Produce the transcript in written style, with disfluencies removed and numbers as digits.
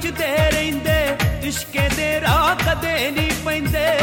ਪੁੱਛਦੇ ਰਹਿੰਦੇ, ਇਸ਼ਕੇ ਦੇ ਰਾਹ ਕਦੇ ਨਹੀਂ ਪੈਂਦੇ।